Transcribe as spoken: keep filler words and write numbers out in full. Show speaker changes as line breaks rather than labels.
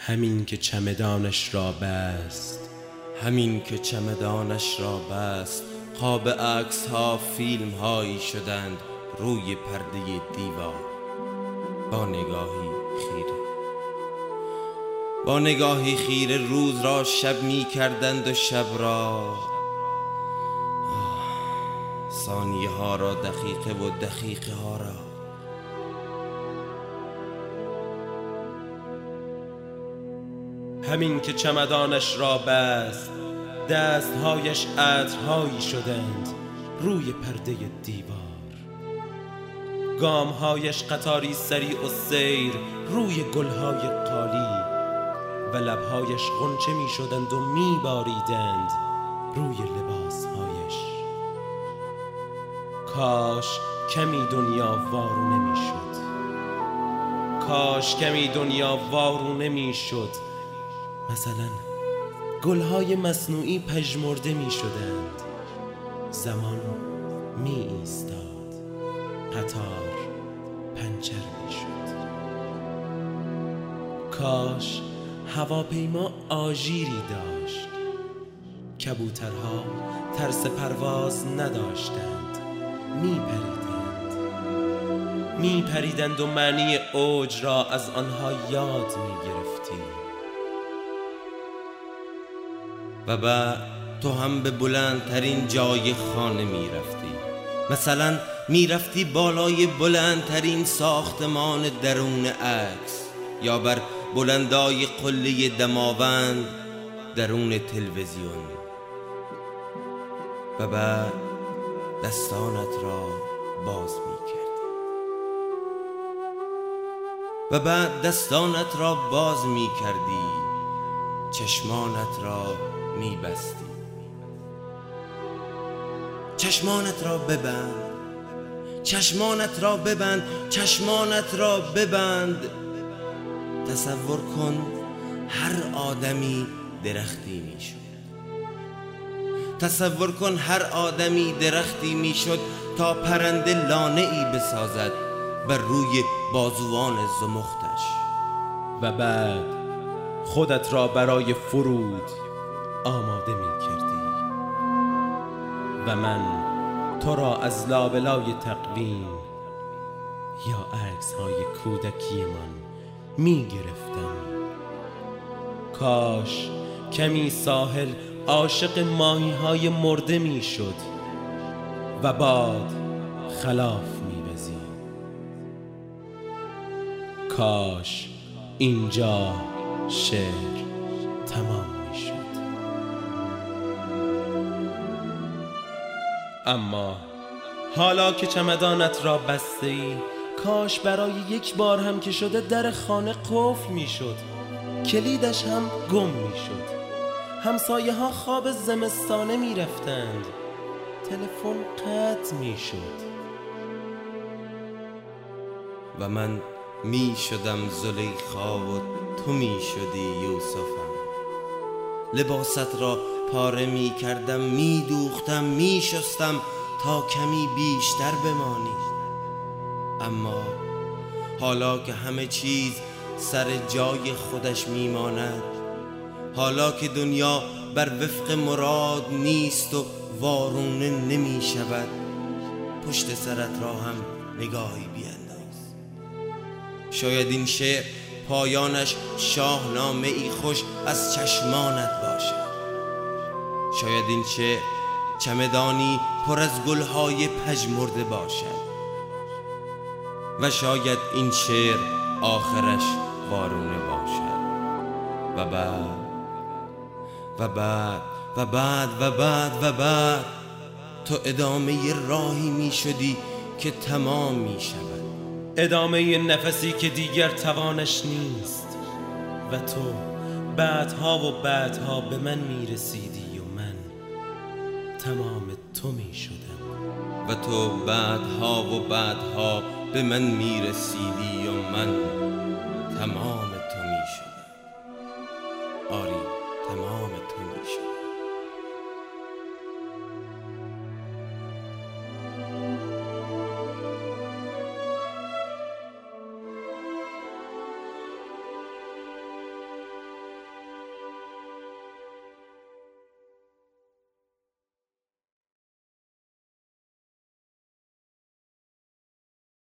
همین که چمدانش را بست،
همین که چمدانش را بست، خواب عکس ها فیلم هایی شدند روی پرده دیوار. با نگاهی خیره با نگاهی خیره روز را شب می کردند و شب را ثانیه ها را دقیقه و دقیقه ها را.
همین که چمدانش را بست، دستهایش عطرهایی شدند روی پرده دیوار. گامهایش قطاری سریع و سیر روی گلهای قالی و لبهایش غنچه می شدند و می باریدند روی لباسهایش. کاش کمی دنیا وارونه می شد، کاش کمی دنیا وارونه می شد. مثلا گلهای مصنوعی پژمرده می شدند، زمان می ایستاد، قطار پنچر می شد. کاش هواپیما آژیری داشت، کبوترها ترس پرواز نداشتند، می پریدند می پریدند و معنی اوج را از آنها یاد می گرفتی.
و بعد تو هم به بلندترین جای خانه می رفتی. مثلا می رفتی بالای بلندترین ساختمان درون عکس، یا بر بلندای قله دماوند درون تلویزیون. و بعد دستانت را باز می کردی و بعد دستانت را باز می کردی، چشمانت را می بستی. چشمانت را ببند، چشمانت را ببند، چشمانت را ببند. تصور کن هر آدمی درختی می شد. تصور کن هر آدمی درختی می شد تا پرنده لانه ای بسازد بر روی بازوان زمختش.
و بعد خودت را برای فرود آماده می کردی و من تو را از لابلای تقویم یا عکس های کودکی من می گرفتم. کاش کمی ساحل عاشق ماهی های مرده می شد و بعد خلاف می بزید. کاش اینجا شعر تمام می شد. اما حالا که چمدانت را بسته ای، کاش برای یک بار هم که شده در خانه قفل می شد، کلیدش هم گم می شد. همسایه ها خواب زمستانه می رفتند، تلفن قطع می شد
و من می شدم زلیخا و تو می شدی یوسفم. لباست را پاره می کردم، می دوختم، می شستم تا کمی بیشتر بمانی. اما حالا که همه چیز سر جای خودش می ماند، حالا که دنیا بر وفق مراد نیست و وارونه نمی شود، پشت سرت را هم نگاهی بینداز. شاید این شعر پایانش شاهنامه ای خوش از چشمانت باشد. شاید این شعر چمدانی پر از گلهای پژمرده باشد. و شاید این شعر آخرش وارونه باشد. و بعد و بعد و بعد و بعد و بعد تو ادامه راهی می شدی که تمام می شود،
ادامه نفسی که دیگر توانش نیست. و تو بعدها و بعدها به من می رسیدی و من تمام تو می شدم.
و تو بعدها و بعدها به من می رسیدی و من تمام